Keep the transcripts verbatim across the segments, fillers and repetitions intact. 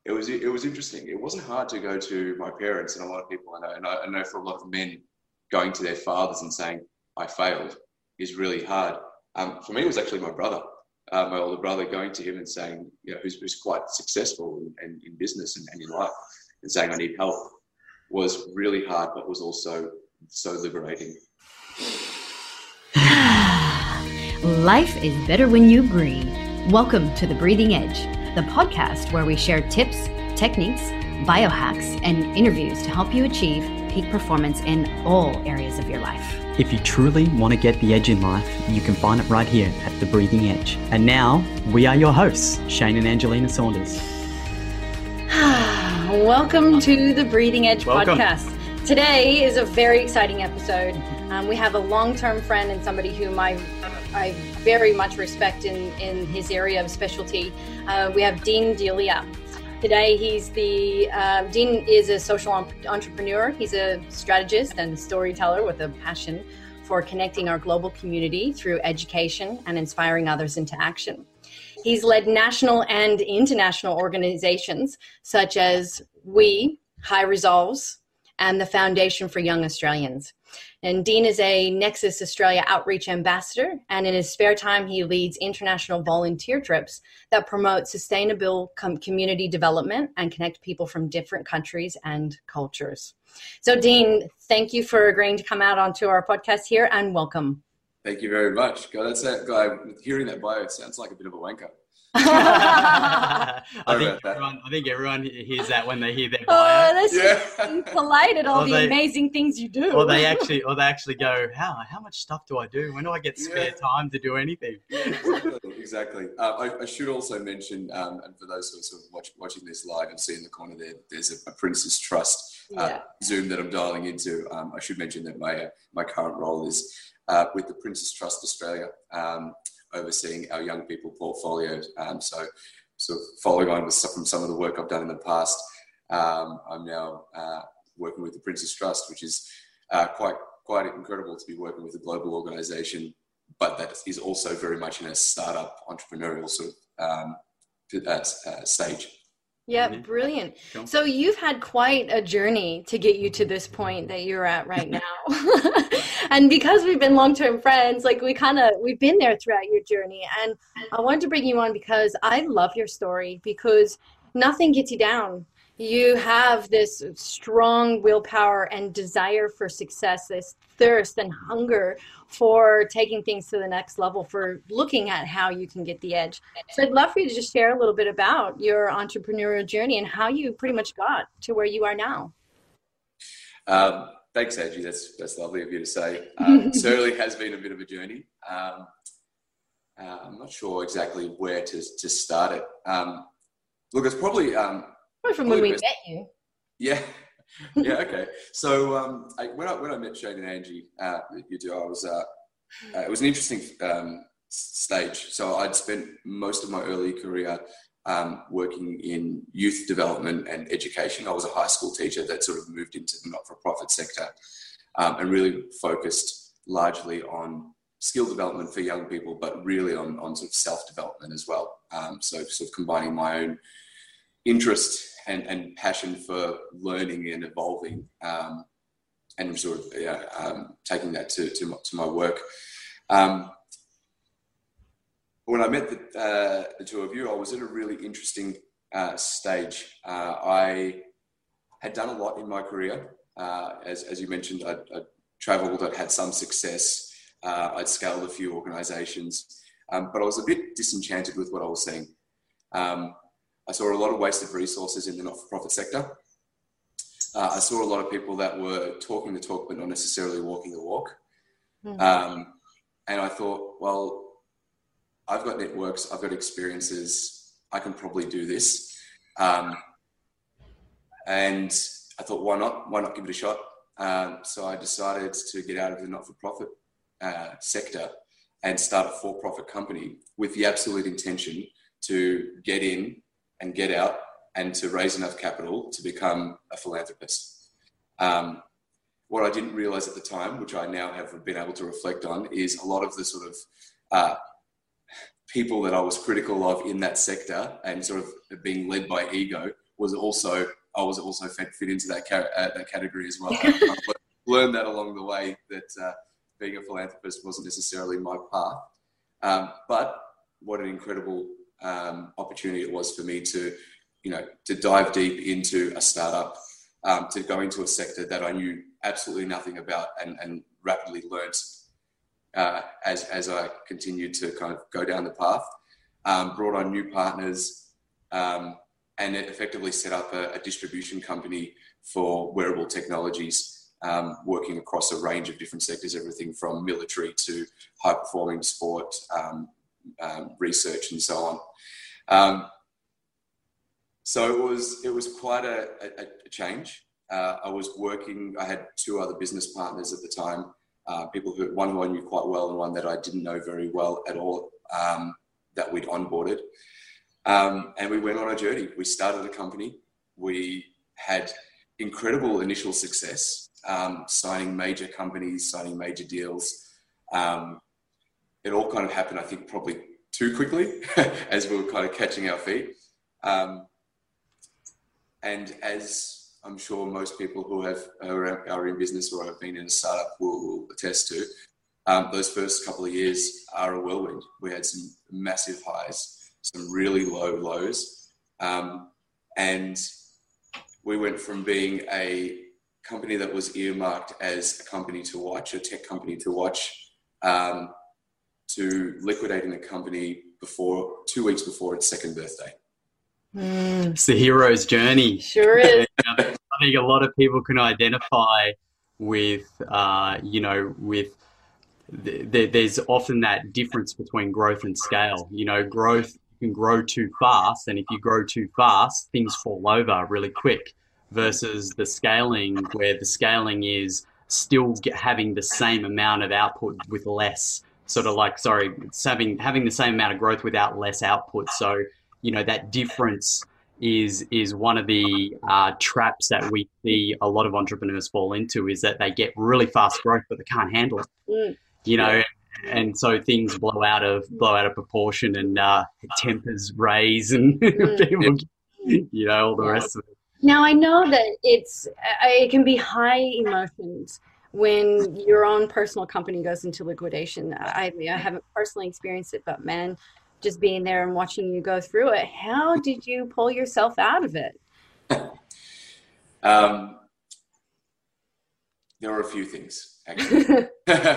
it was it was interesting. It wasn't hard to go to my parents and a lot of people I know, and I, I know for a lot of men, going to their fathers and saying, I failed, is really hard. Um, for me, it was actually my brother, uh, my older brother, going to him and saying, you know, who's, who's quite successful in, in, in business and, and in life, and saying, I need help, was really hard, but was also so liberating. Life is better when you breathe. Welcome to The Breathing Edge, the podcast where we share tips, techniques, biohacks, and interviews to help you achieve peak performance in all areas of your life. If you truly want to get the edge in life, you can find it right here at The Breathing Edge. And now, we are your hosts, Shane and Angelina Saunders. Welcome to The Breathing Edge Welcome. podcast. Today is a very exciting episode. Um, we have a long-term friend and somebody whom I, I very much respect in, in his area of specialty. Uh, we have Dean D'Elia. Today, he's the, uh, Dean is a social entrepreneur. He's a strategist and storyteller with a passion for connecting our global community through education and inspiring others into action. He's led national and international organizations such as We, High Resolves, and the Foundation for Young Australians. And Dean is a Nexus Australia Outreach Ambassador, and in his spare time, he leads international volunteer trips that promote sustainable com- community development and connect people from different countries and cultures. So, Dean, thank you for agreeing to come out onto our podcast here, and welcome. Thank you very much. God, that's that guy. Hearing that bio, it sounds like a bit of a wanker. I, think everyone, I think everyone hears that when they hear their bio. Oh, that's Yeah. just being polite at all Or the they- amazing things you do. Or they actually, or they actually go, how how much stuff do I do? When do I get spare Yeah. time to do anything? Exactly. exactly. Uh, I, I should also mention, um, and for those who are sort of watch, watching this live and see in the corner there, there's a, a Prince's Trust uh, Yeah. Zoom that I'm dialing into. Um, I should mention that my uh, my current role is uh, with the Prince's Trust Australia, um, overseeing our young people portfolio. Um, so, sort of following on with some, from some of the work I've done in the past, um, I'm now uh, working with the Prince's Trust, which is uh, quite quite incredible to be working with a global organisation, but that is also very much in a startup entrepreneurial sort of um, uh, uh, stage. Yeah, Mhm. brilliant. Cool. So you've had quite a journey to get you to this point that you're at right now. And because we've been long-term friends, like we kind of, we've been there throughout your journey. And I wanted to bring you on because I love your story, because nothing gets you down. You have this strong willpower and desire for success, this thirst and hunger for taking things to the next level, for looking at how you can get the edge. So I'd love for you to just share a little bit about your entrepreneurial journey and how you pretty much got to where you are now. Um, thanks, Angie. That's that's lovely of you to say. Um, it certainly has been a bit of a journey. Um, uh, I'm not sure exactly where to to start it. Um, look, it's probably um, Probably from when Probably we best- met you. yeah. Yeah, okay. So um, I, when I when I met Shane and Angie, uh, you two, I was uh, uh, it was an interesting um, stage. So I'd spent most of my early career um, working in youth development and education. I was a high school teacher that sort of moved into the not-for-profit sector um, and really focused largely on skill development for young people, but really on on sort of self-development as well. Um, so sort of combining my own interest and, and passion for learning and evolving, um, and sort of yeah, um, taking that to, to, my, to my work. Um, when I met the, uh, the two of you, I was at a really interesting uh, stage. Uh, I had done a lot in my career. Uh, as, as you mentioned, I'd, I'd traveled, I'd had some success, uh, I'd scaled a few organizations, um, but I was a bit disenchanted with what I was seeing. Um, I saw a lot of wasted resources in the not-for-profit sector. Uh, I saw a lot of people that were talking the talk, but not necessarily walking the walk. Mm. Um, and I thought, well, I've got networks, I've got experiences, I can probably do this. Um, and I thought, why not? Why not give it a shot? Um, so I decided to get out of the not-for-profit uh, sector and start a for-profit company with the absolute intention to get in and get out and to raise enough capital to become a philanthropist. Um, what I didn't realize at the time, which I now have been able to reflect on, is a lot of the sort of uh, people that I was critical of in that sector and sort of being led by ego was also I was also fit, fit into that ca- uh, that category as well. I learned that along the way that uh, being a philanthropist wasn't necessarily my path. Um, but what an incredible um, opportunity it was for me to, you know, to dive deep into a startup, um, to go into a sector that I knew absolutely nothing about, and, and rapidly learnt uh, as as I continued to kind of go down the path. Um, brought on new partners, um, and it effectively set up a, a distribution company for wearable technologies, um, working across a range of different sectors, everything from military to high-performing sport, um, um, research, and so on. Um, so it was it was quite a, a, a change. Uh, I was working. I had two other business partners at the time, uh, people who one who I knew quite well and one that I didn't know very well at all, um, that we'd onboarded. Um, and we went on a journey. We started a company. We had incredible initial success, um, signing major companies, signing major deals. Um, it all kind of happened, I think, probably too quickly as we were kind of catching our feet. Um, and as I'm sure most people who have are, are in business or have been in a startup will, will attest to, um, those first couple of years are a whirlwind. We had some massive highs, some really low lows. Um, and we went from being a company that was earmarked as a company to watch, a tech company to watch, um, to liquidating the company before two weeks before its second birthday. Mm. It's the hero's journey. Sure is. I think a lot of people can identify with, uh, you know, with th- th- there's often that difference between growth and scale. You know, growth can grow too fast, and if you grow too fast, things fall over really quick, versus the scaling, where the scaling is still get, having the same amount of output with less, sort of like, sorry, it's having, having the same amount of growth without less output. So, you know, that difference is is one of the uh, traps that we see a lot of entrepreneurs fall into, is that they get really fast growth, but they can't handle it. Mm. You know, and so things blow out of blow out of proportion, and uh, tempers raise, and mm. people, you know, all the rest of it. Now, I know that it's it can be high emotions when your own personal company goes into liquidation. I, I haven't personally experienced it, but man, just being there and watching you go through it, how did you pull yourself out of it? um, there were a few things, actually.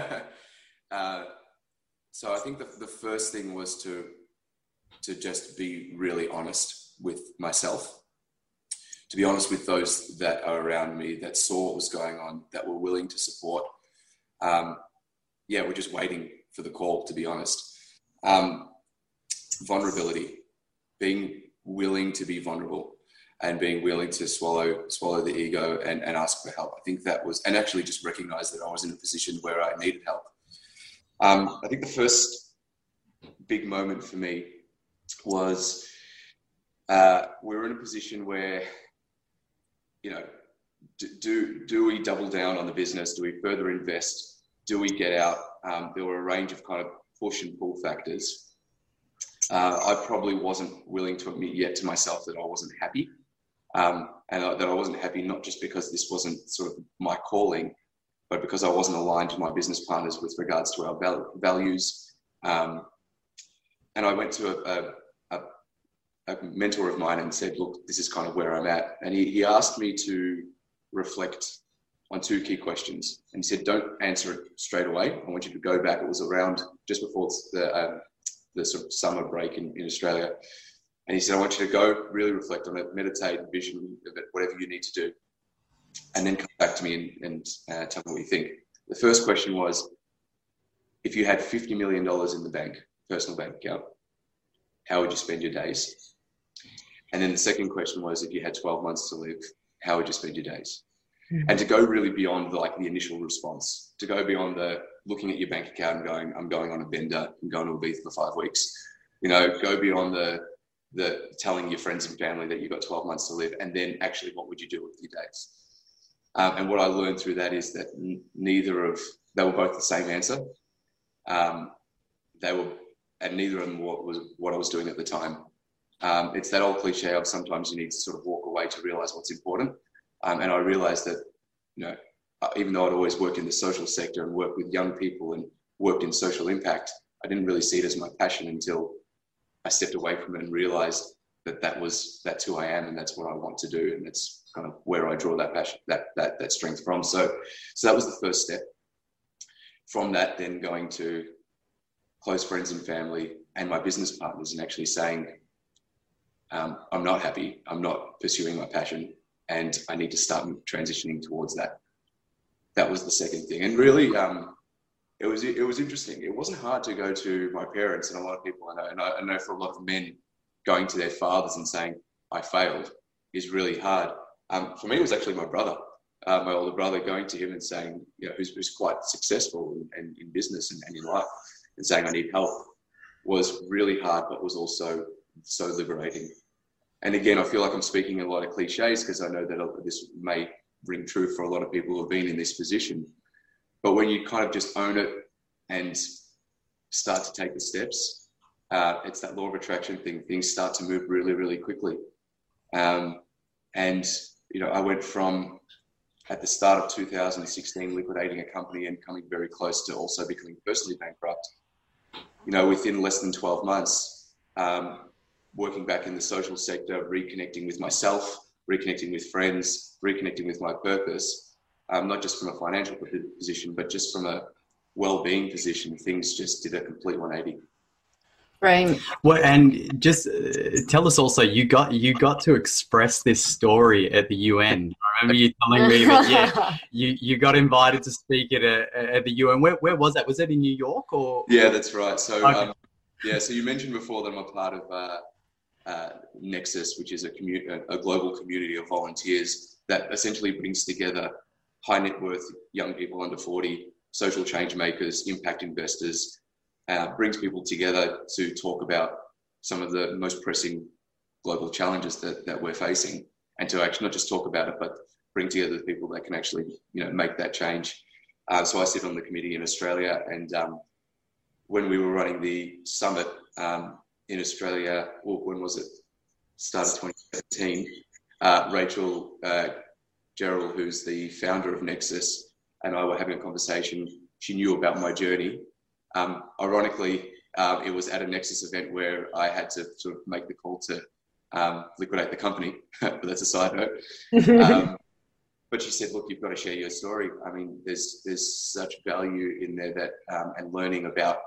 uh, so I think the, the first thing was to to just be really honest with myself, to be honest with those that are around me, that saw what was going on, that were willing to support. Um, yeah, we're just waiting for the call, to be honest. Um, vulnerability, being willing to be vulnerable and being willing to swallow swallow the ego and, and ask for help. I think that was, and actually just recognize that I was in a position where I needed help. Um, I think the first big moment for me was uh, we were in a position where, you know, do, do, do we double down on the business? Do we further invest? Do we get out? Um, there were a range of kind of push and pull factors. Uh, I probably wasn't willing to admit yet to myself that I wasn't happy, um, and that I wasn't happy not just because this wasn't sort of my calling, but because I wasn't aligned to my business partners with regards to our val- values. Um, and I went to a, a, a mentor of mine and said, look, this is kind of where I'm at. And he, he asked me to reflect on two key questions. And he said, don't answer it straight away. I want you to go back. It was around just before the... Um, the sort of summer break in, in Australia. And he said, I want you to go really reflect on it, meditate, vision, whatever you need to do, and then come back to me and, and uh, tell me what you think. The first question was, if you had fifty million dollars in the bank, personal bank account, how would you spend your days? And then the second question was, if you had twelve months to live, how would you spend your days? Mm-hmm. And to go really beyond the, like the initial response, to go beyond the looking at your bank account and going, I'm going on a bender, I'm going to Ibiza for five weeks. You know, go beyond the the telling your friends and family that you've got twelve months to live, and then actually what would you do with your days? Um, and what I learned through that is that n- neither of, they were both the same answer. Um, they were, and neither of them what was what I was doing at the time. Um, it's that old cliche of sometimes you need to sort of walk away to realize what's important. Um, and I realized that, you know, even though I'd always worked in the social sector and worked with young people and worked in social impact, I didn't really see it as my passion until I stepped away from it and realized that that was, that's who I am and that's what I want to do. And that's kind of where I draw that passion, that, that, that strength from. So, so that was the first step. From that, then going to close friends and family and my business partners and actually saying, um, I'm not happy, I'm not pursuing my passion, and I need to start transitioning towards that. That was the second thing. And really, um, it was it was interesting. It wasn't hard to go to my parents, and a lot of people I know, and I, I know for a lot of men, going to their fathers and saying, I failed, is really hard. Um, for me, it was actually my brother, uh, my older brother, going to him and saying, you know, who's, who's quite successful in, in, in business and, and in life, and saying, I need help, was really hard, but was also so liberating. And again, I feel like I'm speaking a lot of cliches because I know that this may ring true for a lot of people who have been in this position. But when you kind of just own it and start to take the steps, uh, it's that law of attraction thing. Things start to move really, really quickly. Um, and, you know, I went from, at the start of two thousand sixteen, liquidating a company and coming very close to also becoming personally bankrupt. You know, within less than twelve months, um, working back in the social sector, reconnecting with myself, reconnecting with friends, reconnecting with my purpose, um, not just from a financial position, but just from a well-being position, things just did a complete one eighty. Right. Well, and just uh, tell us also, you got you got to express this story at the U N. I remember you telling me that yeah, you, you got invited to speak at a, at the U N. Where where was that? Was that in New York or? Yeah, that's right. So okay. um, yeah, so you mentioned before that I'm a part of uh, uh, Nexus, which is a commu- a global community of volunteers that essentially brings together high net worth young people under forty, social change makers, impact investors. Uh, brings people together to talk about some of the most pressing global challenges that, that we're facing, and to actually not just talk about it, but bring together the people that can actually, you know, make that change. Uh, so I sit on the committee in Australia, and um, when we were running the summit um, in Australia, well, when was it? Start of twenty seventeen. Uh, Rachel uh, Gerald, who's the founder of Nexus, and I were having a conversation. She knew about my journey. Um, ironically, uh, it was at a Nexus event where I had to sort of make the call to um, liquidate the company, but that's a side note. Um, but she said, look, you've got to share your story. I mean, there's there's such value in there that, um, and learning about,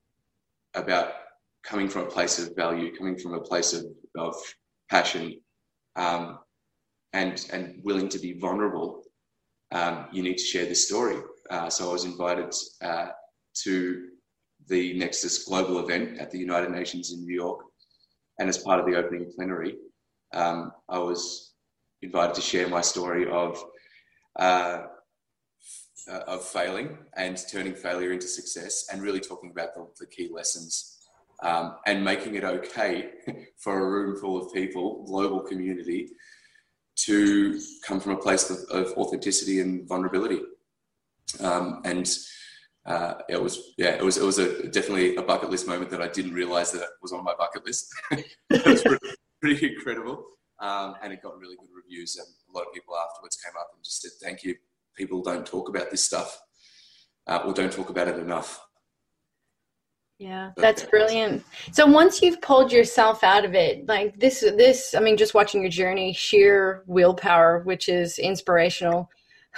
about coming from a place of value, coming from a place of, of passion, um, and, and willing to be vulnerable. Um, you need to share this story. Uh, so I was invited uh, to the Nexus global event at the United Nations in New York. And as part of the opening plenary, um, I was invited to share my story of uh, uh, of failing and turning failure into success, and really talking about the, the key lessons, um, and making it okay for a room full of people, global community, to come from a place of, of authenticity and vulnerability. Um, and Uh, it was, yeah, it was, it was a definitely a bucket list moment that I didn't realize that it was on my bucket list. It was pretty, pretty incredible. Um, and it got really good reviews, and a lot of people afterwards came up and just said, thank you. People don't talk about this stuff, uh, or don't talk about it enough. Yeah, that's brilliant. So once you've pulled yourself out of it, like this, this, I mean, just watching your journey, sheer willpower, which is inspirational.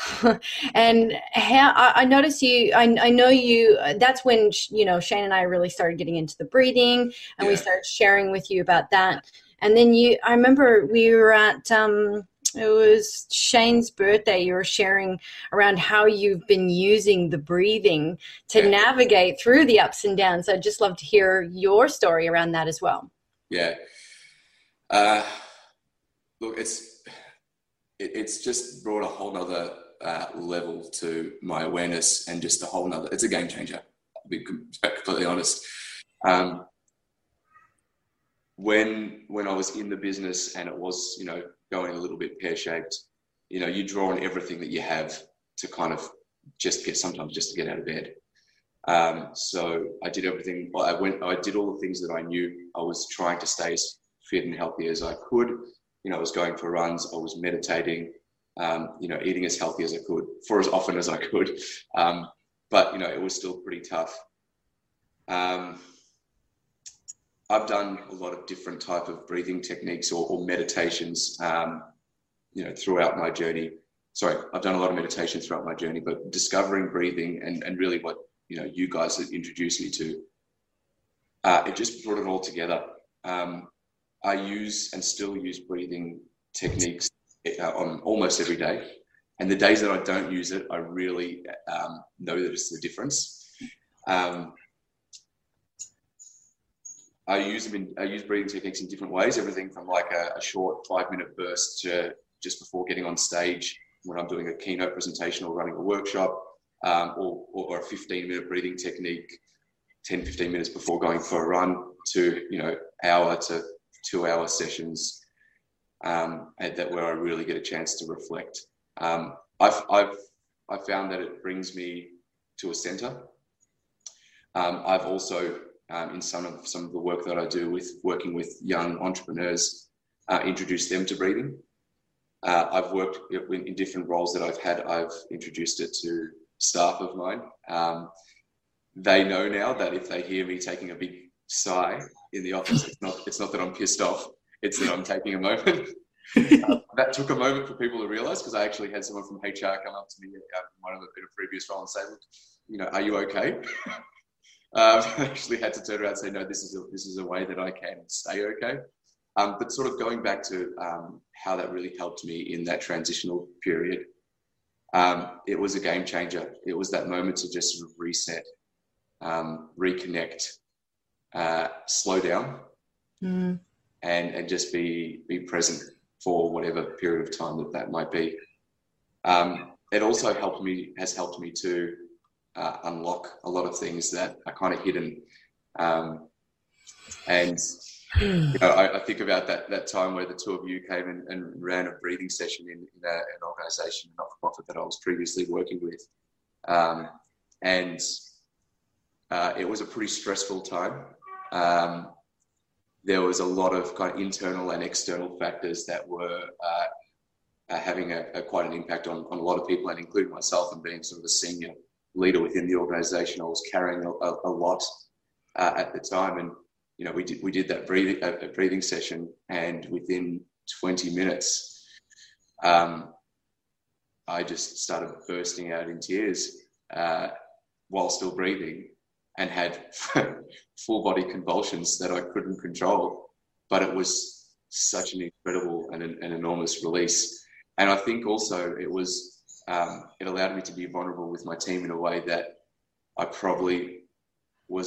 And how, I, I noticed you, I, I know you, that's when, you know, Shane and I really started getting into the breathing, and yeah. we started sharing with you about that. And then you, I remember we were at, um, it was Shane's birthday. You were sharing around how you've been using the breathing to yeah. navigate through the ups and downs. I'd just love to hear your story around that as well. Yeah. Uh, look, it's, it, it's just brought a whole nother uh, level to my awareness, and just a whole nother, it's a game changer. I'll be completely honest. Um, when, when I was in the business and it was, you know, going a little bit pear-shaped, you know, you draw on everything that you have to kind of just get, sometimes just to get out of bed. Um, so I did everything. I went, I did all the things that I knew. I was trying to stay as fit and healthy as I could. you know, I was going for runs, I was meditating, um, you know, eating as healthy as I could for as often as I could. Um, but, you know, it was still pretty tough. Um, I've done a lot of different type of breathing techniques or, or meditations, um, you know, throughout my journey. Sorry, I've done a lot of meditation throughout my journey, but discovering breathing and, and really what, you know, you guys have introduced me to, uh, it just brought it all together. Um, I use and still use breathing techniques uh, on almost every day. And the days that I don't use it, I really um, know that it's the difference. Um, I use them in, I use breathing techniques in different ways, everything from like a, a short five minute burst to just before getting on stage when I'm doing a keynote presentation or running a workshop, um, or, or a fifteen minute breathing technique, ten, fifteen minutes before going for a run, to, you know, hour to two hour sessions, um, and that where I really get a chance to reflect. Um, I've, I've, I've found that it brings me to a center. Um, I've also, Um, in some of some of the work that I do with working with young entrepreneurs, uh, introduce them to breathing. Uh, I've worked in, in different roles that I've had. I've introduced it to staff of mine. Um, they know now that if they hear me taking a big sigh in the office, it's not it's not that I'm pissed off. It's that I'm taking a moment. uh, that took a moment for people to realise, because I actually had someone from H R come up to me uh, in one of the in a previous role and say, "Look, you know, are you okay?" Uh, I actually had to turn around and say, no, this is a, this is a way that I can stay okay. Um, but sort of going back to um, how that really helped me in that transitional period, um, it was a game changer. It was that moment to just sort of reset, um, reconnect, uh, slow down, mm. and and just be be present for whatever period of time that that might be. Um, it also helped me, has helped me to Uh, unlock a lot of things that are kind of hidden. Um, and, you know, I, I think about that that time where the two of you came and, and ran a breathing session in, in a, an organisation, a not-for-profit that I was previously working with. Um, and uh, it was a pretty stressful time. Um, there was a lot of kind of internal and external factors that were uh, uh, having a, a quite an impact on, on a lot of people, and including myself, and being sort of a senior leader within the organisation. I was carrying a, a, a lot uh, at the time, and you know we did we did that breathing a, a breathing session, and within twenty minutes, um, I just started bursting out in tears uh, while still breathing, and had full body convulsions that I couldn't control. But it was such an incredible and an, an enormous release, and I think also it was. Um, it allowed me to be vulnerable with my team in a way that I probably was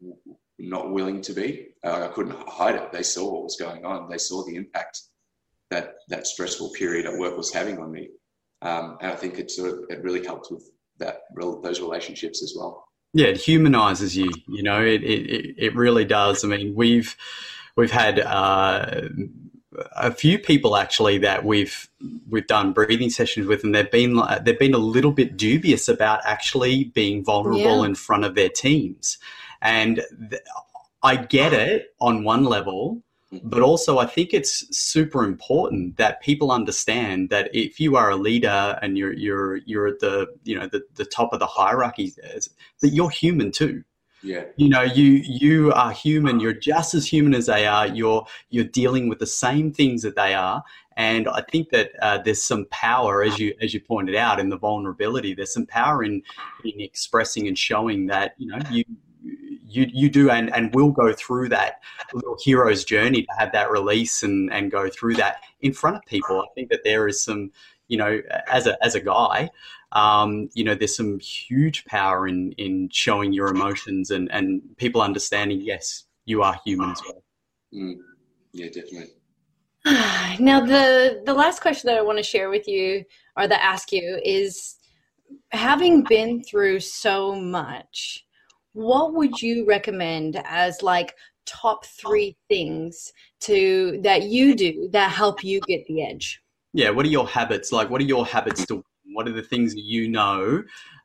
not willing to be. Uh, I couldn't hide it. They saw what was going on. They saw the impact that that stressful period at work was having on me. Um, and I think it sort of, it really helped with that those relationships as well. Yeah, it humanises you. You know, it it it really does. I mean, we've we've had. Uh, a few people actually that we've we've done breathing sessions with, and they've been they've been a little bit dubious about actually being vulnerable yeah. in front of their teams. And th- I get it on one level, but also I think it's super important that people understand that if you are a leader and you're you're you're at the you know the, the top of the hierarchy, that you're human too. Yeah. You know, you you are human. You're just as human as they are. You're you're dealing with the same things that they are. And I think that uh, there's some power, as you as you pointed out, in the vulnerability. There's some power in in expressing and showing that, you know, you you you do and, and will go through that little hero's journey to have that release and, and go through that in front of people. I think that there is some, you know, as a as a guy, um, you know, there's some huge power in in showing your emotions and, and people understanding, yes, you are human as well. Mm. Yeah, definitely. Now, the, the last question that I want to share with you, or that ask you, is having been through so much, what would you recommend as like top three things to that you do that help you get the edge? Yeah, what are your habits? Like, what are your habits to what are the things that you know,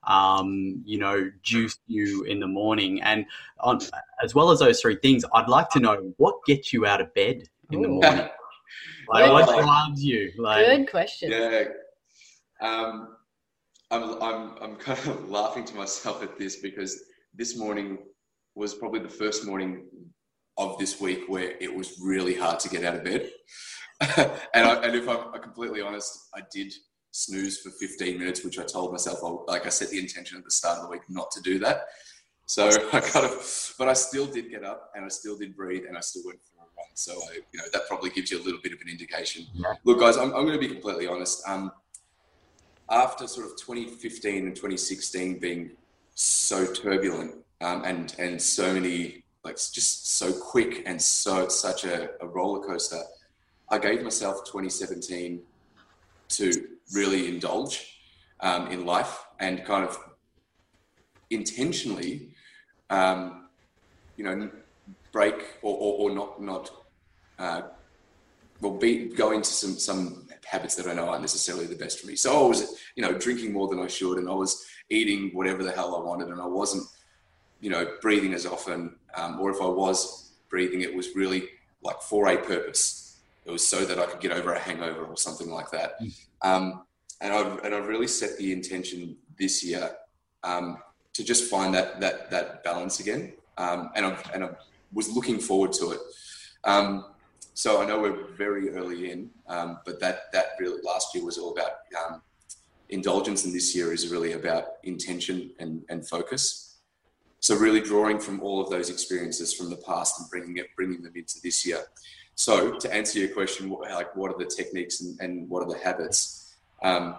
um, you know, juice you in the morning? And on, as well as those three things, I'd like to know what gets you out of bed in Ooh. the morning. Like, what drives you? Like, good question. Yeah. Um, I'm, I'm, I'm kind of laughing to myself at this because this morning was probably the first morning of this week where it was really hard to get out of bed. and, I, and if I'm completely honest, I did snooze for fifteen minutes, which I told myself, I, like I set the intention at the start of the week not to do that. So I kind of, but I still did get up and I still did breathe and I still went for a run. So I, you know, that probably gives you a little bit of an indication. Yeah. Look, guys, I'm, I'm going to be completely honest. Um, after sort of twenty fifteen and twenty sixteen being so turbulent um, and, and so many, like just so quick and so such a, a roller coaster, I gave myself twenty seventeen to really indulge um, in life and kind of intentionally, um, you know, break or, or, or not, not uh, well, be, go into some, some habits that I know aren't necessarily the best for me. So I was, you know, drinking more than I should, and I was eating whatever the hell I wanted, and I wasn't, you know, breathing as often, um, or if I was breathing, it was really like for a purpose. It was so that I could get over a hangover or something like that. Um, and I've, and I've really set the intention this year um, to just find that, that, that balance again. Um, and I and I was looking forward to it. Um, so I know we're very early in, um, but that, that really last year was all about um, indulgence, and this year is really about intention and, and focus. So really drawing from all of those experiences from the past and bringing it, bringing them into this year. So to answer your question, what, like what are the techniques and, and what are the habits? Um,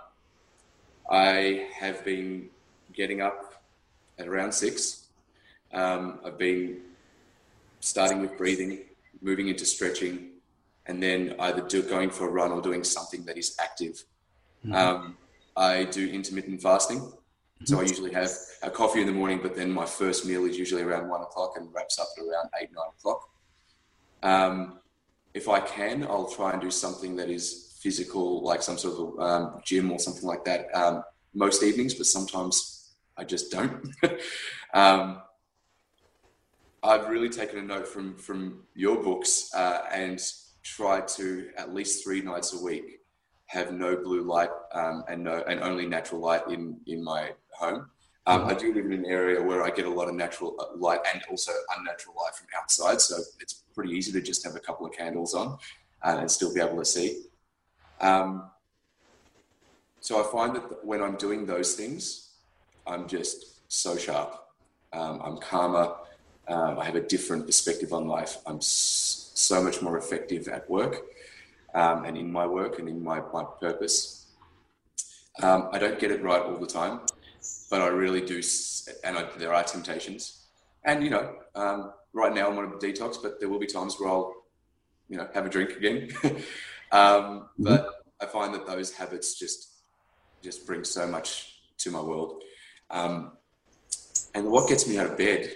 I have been getting up at around six. Um, I've been starting with breathing, moving into stretching, and then either do, going for a run or doing something that is active. Mm-hmm. Um, I do intermittent fasting. Mm-hmm. So I usually have a coffee in the morning, but then my first meal is usually around one o'clock and wraps up at around eight, nine o'clock. Um, if I can, I'll try and do something that is physical, like some sort of um, gym or something like that, um, most evenings, but sometimes I just don't. um, I've really taken a note from, from your books uh, and tried to, at least three nights a week, have no blue light um, and no and only natural light in, in my home. Um, mm-hmm. I do live in an area where I get a lot of natural light and also unnatural light from outside, so it's pretty easy to just have a couple of candles on uh, and still be able to see. Um, so I find that when I'm doing those things, I'm just so sharp. Um, I'm calmer. Um, I have a different perspective on life. I'm s- so much more effective at work um, and in my work and in my, my purpose. Um, I don't get it right all the time, but I really do. And I, there are temptations. And, you know, um, right now I'm on a detox, but there will be times where I'll, you know, have a drink again. um, but I find that those habits just, just bring so much to my world. Um, and what gets me out of bed?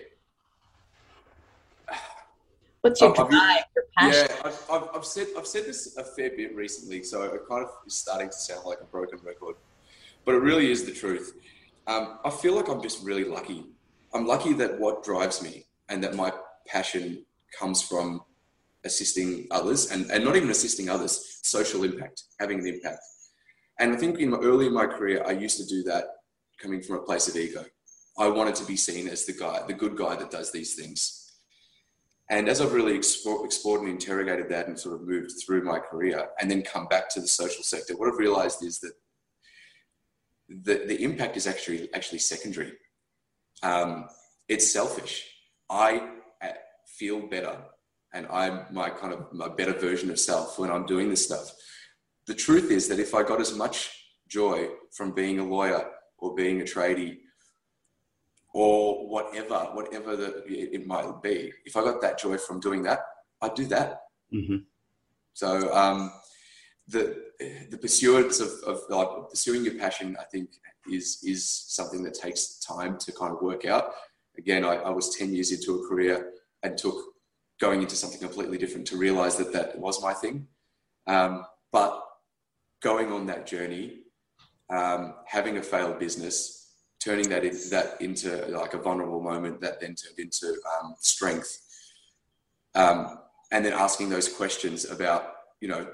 What's your drive, your passion? Yeah, I've, I've, I've said I've said this a fair bit recently, so it kind of is starting to sound like a broken record, but it really is the truth. Um, I feel like I'm just really lucky. I'm lucky that what drives me and that my passion comes from assisting others, and, and not even assisting others, social impact, having an impact. And I think in my, early in my career, I used to do that coming from a place of ego. I wanted to be seen as the guy, the good guy that does these things. And as I've really explored, explored and interrogated that and sort of moved through my career and then come back to the social sector, what I've realized is that the, the impact is actually actually secondary. Um, it's selfish. I feel better and I'm my kind of my better version of self when I'm doing this stuff. The truth is that if I got as much joy from being a lawyer or being a tradie or whatever, whatever the, it might be, if I got that joy from doing that, I'd do that. Mm-hmm. So um, the the pursuance of, of like pursuing your passion, I think, is is something that takes time to kind of work out. Again, I, I was ten years into a career and took going into something completely different to realize that that was my thing. Um, but going on that journey, um, having a failed business, turning that, in, that into like a vulnerable moment that then turned into um, strength. Um, and then asking those questions about you know,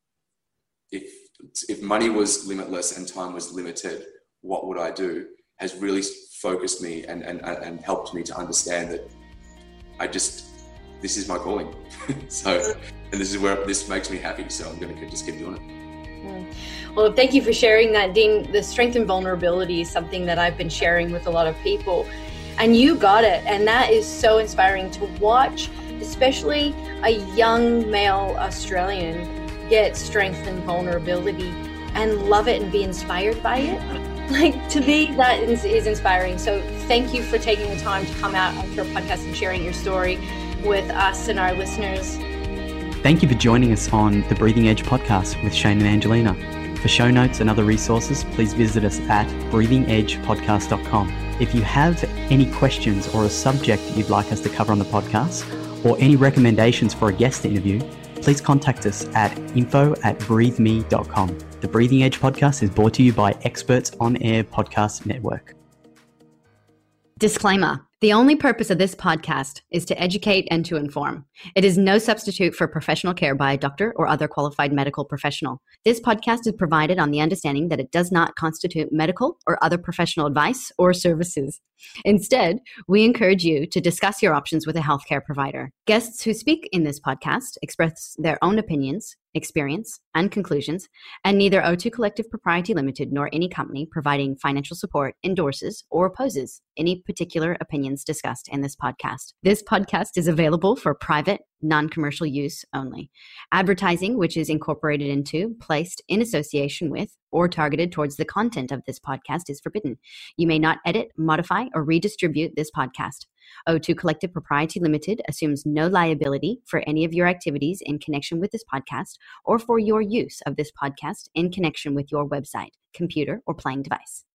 if if money was limitless and time was limited, what would I do, has really focused me and and, and helped me to understand that I just, this is my calling. So, and this is where this makes me happy. So I'm going to just keep doing it. Well, thank you for sharing that, Dean. The strength and vulnerability is something that I've been sharing with a lot of people, and you got it. And that is so inspiring to watch, especially a young male Australian get strength and vulnerability and love it and be inspired by it. Like, to me, that is, is inspiring. So thank you for taking the time to come out onto our podcast and sharing your story with us and our listeners. Thank you for joining us on the Breathing Edge podcast with Shane and Angelina. For show notes and other resources, please visit us at breathing edge podcast dot com. If you have any questions or a subject you'd like us to cover on the podcast, or any recommendations for a guest interview, please contact us at info at breathe me dot com. The Breathing Edge podcast is brought to you by Experts On Air Podcast Network. Disclaimer. The only purpose of this podcast is to educate and to inform. It is no substitute for professional care by a doctor or other qualified medical professional. This podcast is provided on the understanding that it does not constitute medical or other professional advice or services. Instead, we encourage you to discuss your options with a healthcare provider. Guests who speak in this podcast express their own opinions, experience, and conclusions, and neither O two Collective Propriety Limited nor any company providing financial support endorses or opposes any particular opinions discussed in this podcast. This podcast is available for private, non-commercial use only. Advertising, which is incorporated into, placed in association with, or targeted towards the content of this podcast is forbidden. You may not edit, modify, or redistribute this podcast. O two Collective Propriety Limited assumes no liability for any of your activities in connection with this podcast or for your use of this podcast in connection with your website, computer, or playing device.